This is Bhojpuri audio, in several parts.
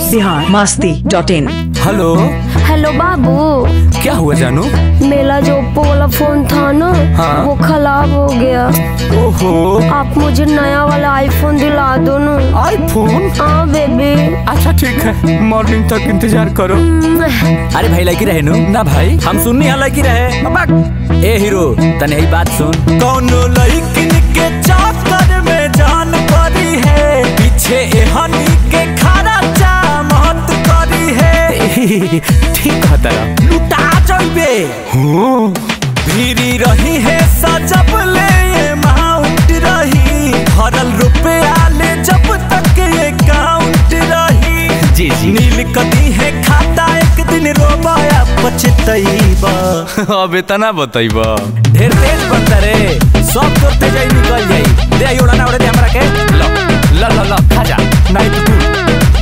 biharmasti.in। हेलो हेलो बाबू, क्या हुआ जानू? मेरा जो ओप्पो वाला फोन था ना, हाँ? वो खराब हो गया। ओहो, आप मुझे नया वाला आईफोन दिला दो ना। आईफोन? हाँ बेबी। अच्छा ठीक है, मॉर्निंग तक इंतजार करो। अरे भाई लड़की रहे नु ना भाई, हम सुननी है लड़की रहे। ए हीरो तने ही बात सुन। कौनो लड़किन के चक्कर में जान पड़ी है, पीछे एहनी के खरा चामत करी है। ठीक कहता लुटा जाइबे हो, भीरी रही है सजब ले माउंट रही, भरल रुपया ले जब तक ये काउंट रही। जी जी नील कदी है खाता, एक दिन रोबाया पछतईबा। अब इतना बतईबा, ढेर तेज बनता रे, सब तो तेज ही निकल जाई। दे आई उड़ाना उड़े दे हमरा के। लो लो लो खा जा, नहीं तो तू।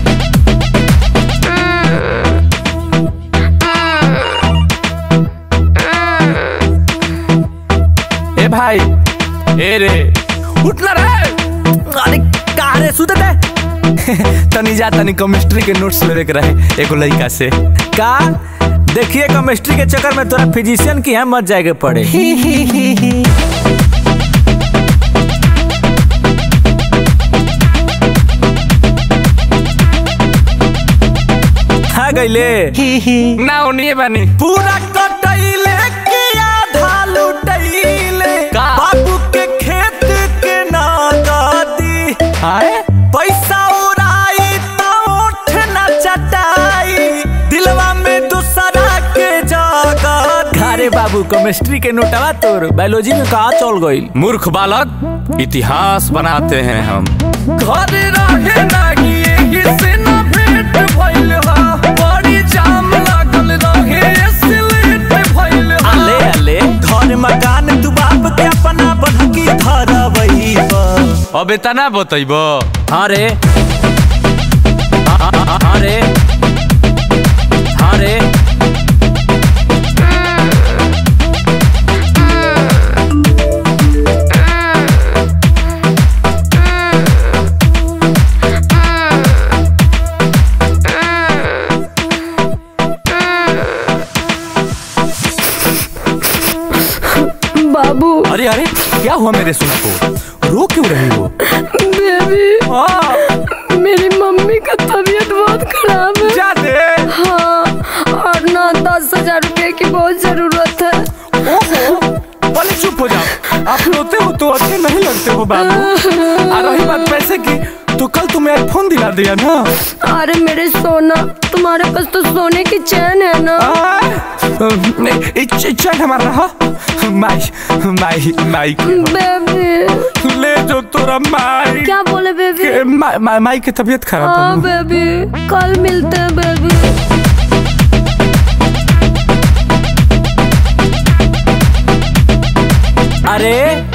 ए भाई, ए रे उठना रे। अरे का रे सुते दे। तनी जा, तनी केमिस्ट्री के नोट्स लेवे के रहे एगो लड़का से। का देखिए केमिस्ट्री के चक्कर में तोरा फिजिशियन की यहाँ मत जाएके पड़े। हाँ गईले ना उन्हीं बानी पूरा कटैले किया धालू टैले, बाबू के खेत के नादादी। पैसा उड़ाई तो उठ न चटाई, दिलवा में दूसरा के जगह। अरे बाबू केमिस्ट्री के नोटवा तोर बायोलॉजी में कहाँ चल गई? मूर्ख बालक, इतिहास बनाते हैं हम। घर रहे नहीं यही से न भेंट भइल हा, बड़ी जाम लागल रहे इसलिए भइल हा। अले अले घर मकान तू बाप के अपना बनकी धरबईबा। अब इतना बतईबा? हाँ रे हाँ रे हाँ रे। बाबू। अरे अरे क्या हुआ मेरे सूट को? रो क्यों रही हो? बेबी, मेरी मम्मी का तबीयत बहुत खराब है। जा दे। हाँ, और ना 10,000 रुपए की बहुत जरूरत है। ओहो, पहले चुप हो जाओ। आप रोते हो तो अच्छे नहीं लगते हो बाबू। आ रही बात पैसे की, तो कल तुम्हें आईफोन दिला दिया ना। अरे मेरे सोना, तुम्हारे पास तो सोने की चैन है ना। चैन हमारा रहा। माई माई माई बेबी ले जो तोरा माई। क्या बोले बेबी? माई की तबीयत खराब है। हाँ बेबी, कल मिलते हैं बेबी। अरे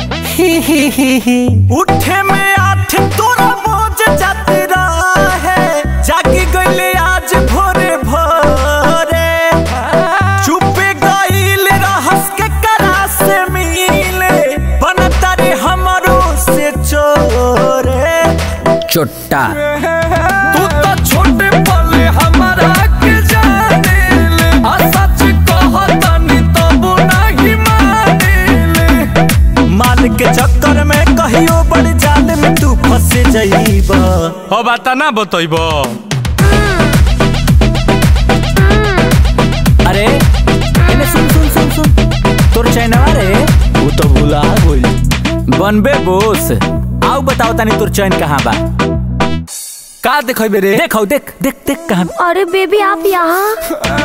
उठे में आठ तोरा बोझ जाते रहे, जागी गईले आज भोरे भोरे, चुपे गईल रहस के करा से मिले, बनता रे हमरो से चोरे। चोट्टा तू तो छोटे पले हमारा के जाने ले, आ सच कहतनी तब नहीं माने ले। मान के चक्कर में कहियो बड़ जाल में तू फंस जाइबा। हो बात ना बतइबो? अरे इन्हें सुन सुन सुन सुन, तोर चैनवा रे वो तो भुला गइल। बनबे बोस, आओ बताओ तनी तोर चैन कहाँ बा? का देखइबे रे? देखो देख देख देख कहाँ। अरे बेबी आप यहाँ?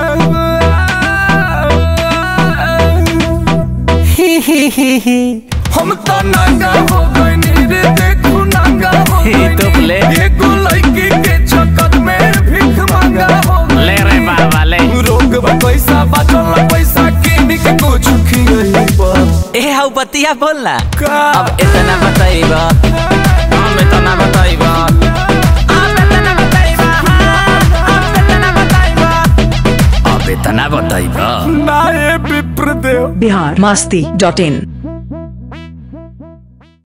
हम तो नंगा हो गइनी रे, देखू नंगा हो गइनी। तो ले एगो लड़की के चक्कर में भीख मांगा हो गइनी। ले रे बाबा ले। रोग बा पैसा, बचल पैसा किन के कुछ खियइबा। ए हाउ बतिया बोलना। का अब इतना बताइबा, हम इतना बताइबा, अब इतना बताइबा, अब इतना बताइबा, अब इतना बताइबा। ना ये विप्रदेव। biharmasti.in।